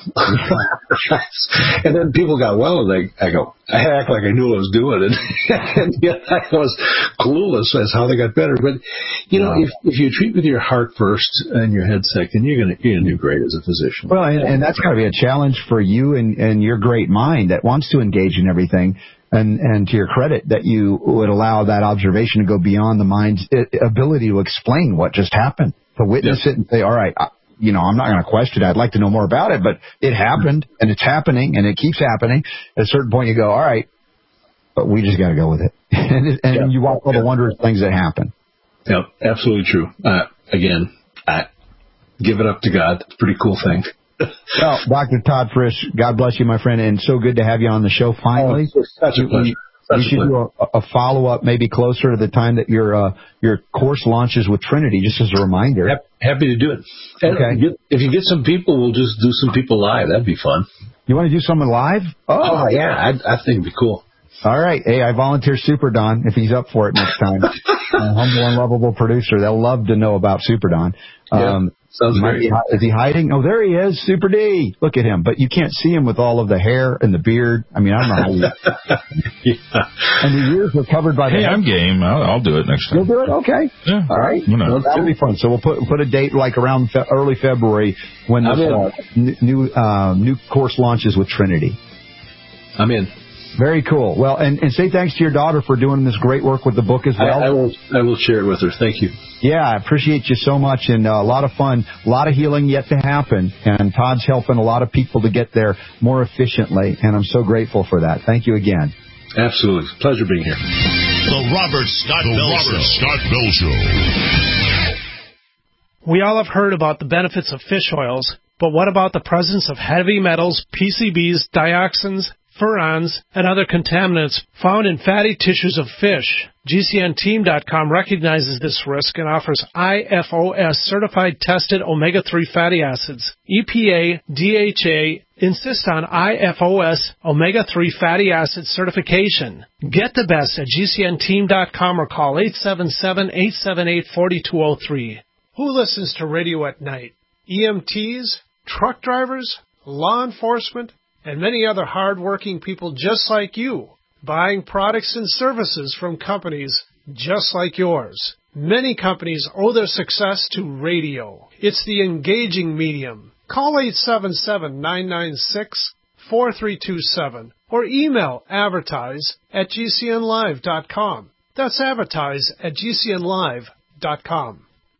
And then people got well, and I, I go, I act like I knew what I was doing, and, and yet I was clueless as how they got better. But, you know, wow. if, if you treat with your heart first and your head second, you're going you're gonna do great as a physician. Well, and, and that's got to be a challenge for you and, and your great mind that wants to engage in everything. And, and to your credit, that you would allow that observation to go beyond the mind's ability to explain what just happened, to witness yes. it and say, all right, I, you know, I'm not going to question it. I'd like to know more about it, but it happened, and it's happening, and it keeps happening. At a certain point, you go, all right, but we just got to go with it. and it, and yeah. you watch all the wondrous things that happen. Yeah, absolutely true. Uh, again, I give it up to God. It's a pretty cool thing. Well, Doctor Todd Frisch, God bless you, my friend, and so good to have you on the show finally. Oh, such a pleasure. We should do a, a follow-up maybe closer to the time that your uh, your course launches with Trinity, just as a reminder. Happy to do it. Okay. Get, if you get some people, we'll just do some people live. That'd be fun. You want to do something live? Oh, oh yeah. I, I think it'd be cool. All right. Hey, I volunteer Super Don if he's up for it next time. A humble and lovable producer. They'll love to know about Super Don. Um, yeah. Sounds great. He, is he hiding? Oh, there he is, Super D. Look at him. But you can't see him with all of the hair and the beard. I mean, I don't know how you... yeah. And the ears are covered by the... Hey, head. I'm game. I'll, I'll do it next time. You'll do it? Okay. Yeah. All right. You know. Well, that'll be fun. So we'll put put a date like around fe- early February when this uh, n- new uh, new course launches with Trinity. I'm in. Very cool. Well, and, and say thanks to your daughter for doing this great work with the book as well. I, I will I will share it with her. Thank you. Yeah, I appreciate you so much, and uh, a lot of fun, a lot of healing yet to happen, and Todd's helping a lot of people to get there more efficiently, and I'm so grateful for that. Thank you again. Absolutely. Pleasure being here. The Robert Scott the Bell Robert Show. Scott Bell Show. We all have heard about the benefits of fish oils, but what about the presence of heavy metals, P C Bs, dioxins, furans, and other contaminants found in fatty tissues of fish? G C N team dot com recognizes this risk and offers I F O S certified tested omega three fatty acids. E P A, D H A insist on I F O S omega three fatty acid certification. Get the best at G C N team dot com or call eight seven seven, eight seven eight, four two zero three. Who listens to radio at night? E M Ts, truck drivers, law enforcement, and many other hard-working people just like you, buying products and services from companies just like yours. Many companies owe their success to radio. It's the engaging medium. Call eight seven seven, nine nine six, four three two seven or email advertise at G C N live dot com. That's advertise at G C N live dot com.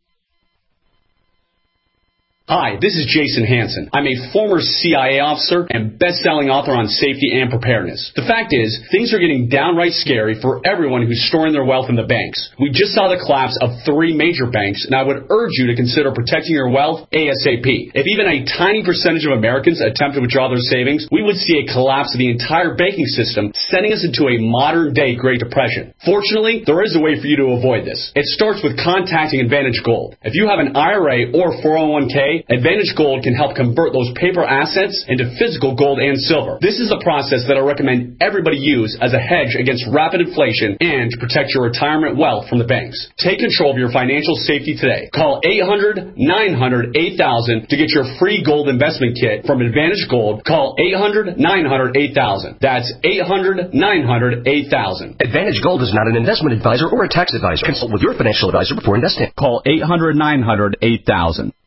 Hi, this is Jason Hansen. I'm a former C I A officer and best-selling author on safety and preparedness. The fact is, things are getting downright scary for everyone who's storing their wealth in the banks. We just saw the collapse of three major banks, and I would urge you to consider protecting your wealth ASAP. If even a tiny percentage of Americans attempt to withdraw their savings, we would see a collapse of the entire banking system, sending us into a modern-day Great Depression. Fortunately, there is a way for you to avoid this. It starts with contacting Advantage Gold. If you have an I R A or four oh one k, Advantage Gold can help convert those paper assets into physical gold and silver. This is the process that I recommend everybody use as a hedge against rapid inflation and to protect your retirement wealth from the banks. Take control of your financial safety today. Call eight hundred, nine hundred, eight thousand to get your free gold investment kit from Advantage Gold. Call eight hundred, nine hundred, eight thousand. That's eight hundred, nine hundred, eight thousand. Advantage Gold is not an investment advisor or a tax advisor. Consult with your financial advisor before investing. Call eight hundred, nine hundred, eight thousand.